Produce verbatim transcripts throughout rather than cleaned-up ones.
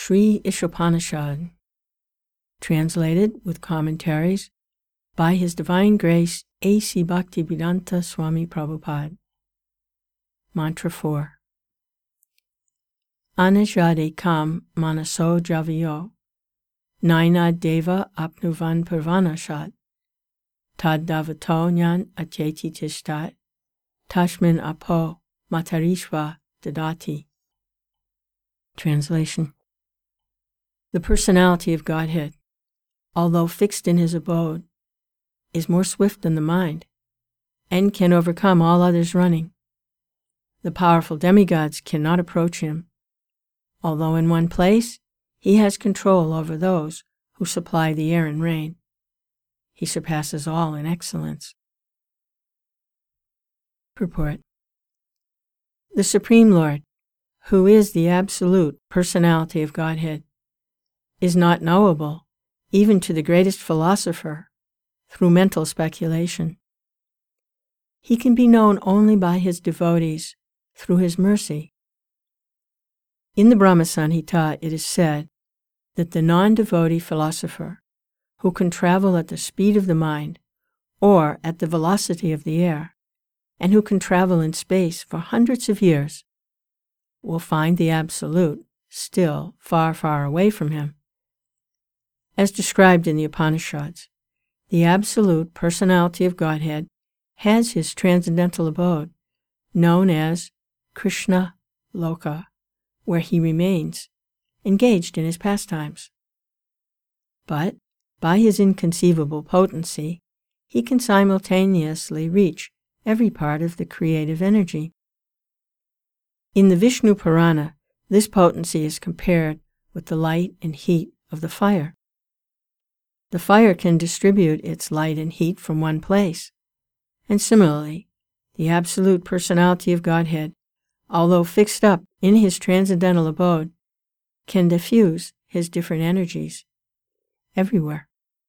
Sri Ishopanishad, translated with commentaries by His Divine Grace A C Bhaktivedanta Swami Prabhupada. Mantra four. Anajade kam manaso javiyo, naina deva apnuvan purvanashat, tad davato nyan atyeti tishtat, tashmin apo matarishva dadati. Translation. The personality of Godhead, although fixed in his abode, is more swift than the mind, and can overcome all others running. The powerful demigods cannot approach him. Although in one place, he has control over those who supply the air and rain. He surpasses all in excellence. Purport. The Supreme Lord, who is the absolute personality of Godhead, is not knowable, even to the greatest philosopher, through mental speculation. He can be known only by his devotees, through his mercy. In the Brahma Samhita it is said that the non-devotee philosopher, who can travel at the speed of the mind, or at the velocity of the air, and who can travel in space for hundreds of years, will find the Absolute still far, far away from him. As described in the Upanishads, the Absolute Personality of Godhead has his transcendental abode, known as Krishna Loka, where he remains, engaged in his pastimes. But, by his inconceivable potency, he can simultaneously reach every part of the creative energy. In the Vishnu Purana, this potency is compared with the light and heat of the fire. The fire can distribute its light and heat from one place, and similarly, the Absolute Personality of Godhead, although fixed up in his transcendental abode, can diffuse his different energies everywhere.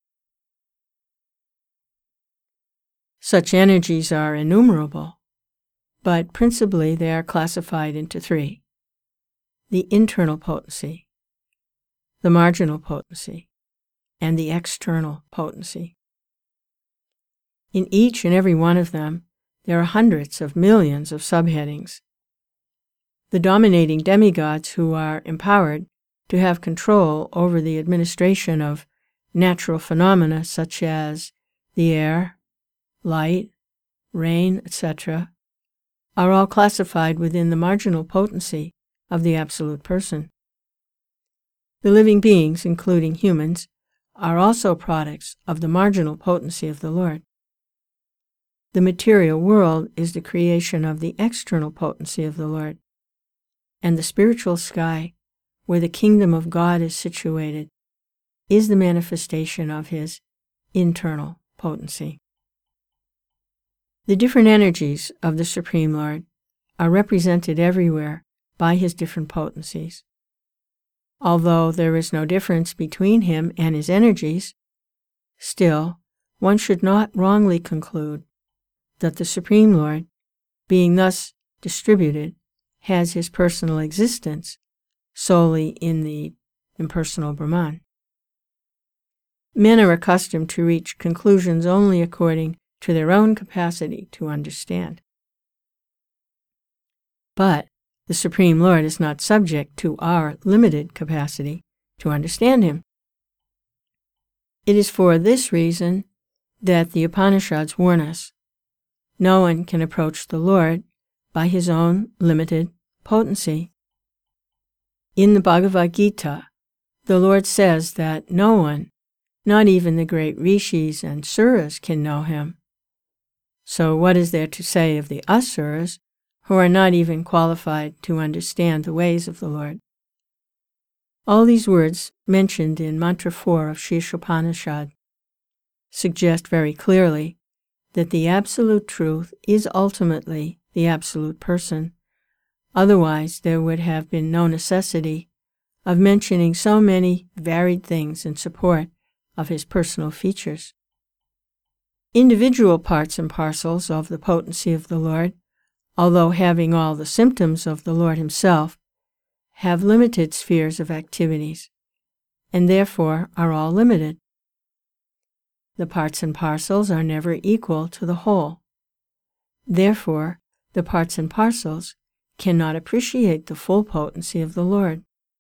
Such energies are innumerable, but principally they are classified into three: the internal potency, the marginal potency, and the external potency. In each and every one of them, there are hundreds of millions of subheadings. The dominating demigods who are empowered to have control over the administration of natural phenomena such as the air, light, rain, et cetera, are all classified within the marginal potency of the Absolute Person. The living beings, including humans, are also products of the marginal potency of the Lord. The material world is the creation of the external potency of the Lord, and the spiritual sky, where the kingdom of God is situated, is the manifestation of his internal potency. The different energies of the Supreme Lord are represented everywhere by his different potencies. Although there is no difference between him and his energies, still, one should not wrongly conclude that the Supreme Lord, being thus distributed, has his personal existence solely in the impersonal Brahman. Men are accustomed to reach conclusions only according to their own capacity to understand. But the Supreme Lord is not subject to our limited capacity to understand him. It is for this reason that the Upanishads warn us, no one can approach the Lord by his own limited potency. In the Bhagavad Gita, the Lord says that no one, not even the great rishis and suras, can know him. So what is there to say of the asuras, who are not even qualified to understand the ways of the Lord? All these words mentioned in Mantra four of Sri Ishopanishad suggest very clearly that the Absolute Truth is ultimately the Absolute Person. Otherwise, there would have been no necessity of mentioning so many varied things in support of his personal features. Individual parts and parcels of the potency of the Lord, although having all the symptoms of the Lord himself, have limited spheres of activities, and therefore are all limited. The parts and parcels are never equal to the whole. Therefore, the parts and parcels cannot appreciate the full potency of the Lord.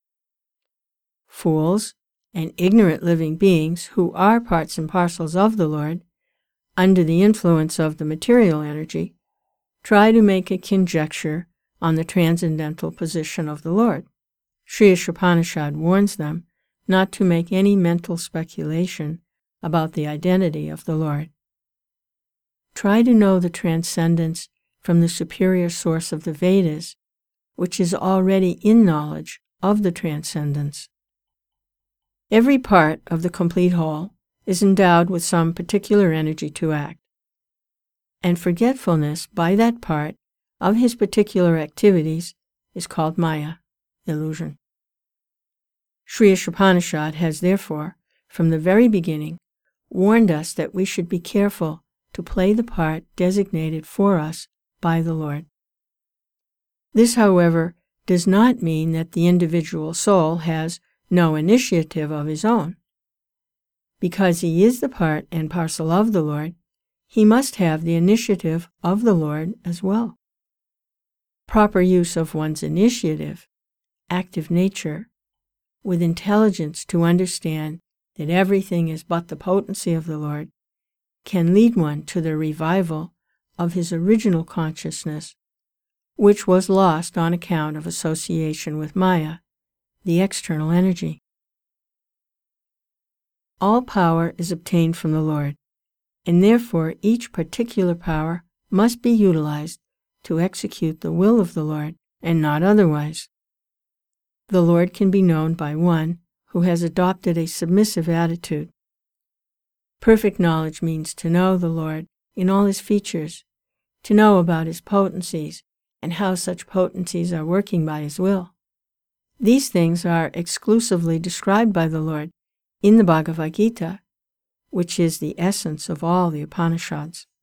Fools and ignorant living beings who are parts and parcels of the Lord, under the influence of the material energy, try to make a conjecture on the transcendental position of the Lord. Sri Ishopanishad warns them not to make any mental speculation about the identity of the Lord. Try to know the transcendence from the superior source of the Vedas, which is already in knowledge of the transcendence. Every part of the complete whole is endowed with some particular energy to act, and forgetfulness by that part of his particular activities is called Maya, illusion. Sri Ishopanishad has therefore, from the very beginning, warned us that we should be careful to play the part designated for us by the Lord. This, however, does not mean that the individual soul has no initiative of his own. Because he is the part and parcel of the Lord, he must have the initiative of the Lord as well. Proper use of one's initiative, active nature, with intelligence to understand that everything is but the potency of the Lord, can lead one to the revival of his original consciousness, which was lost on account of association with Maya, the external energy. All power is obtained from the Lord, and therefore each particular power must be utilized to execute the will of the Lord, and not otherwise. The Lord can be known by one who has adopted a submissive attitude. Perfect knowledge means to know the Lord in all his features, to know about his potencies and how such potencies are working by his will. These things are exclusively described by the Lord in the Bhagavad Gita, which is the essence of all the Upanishads.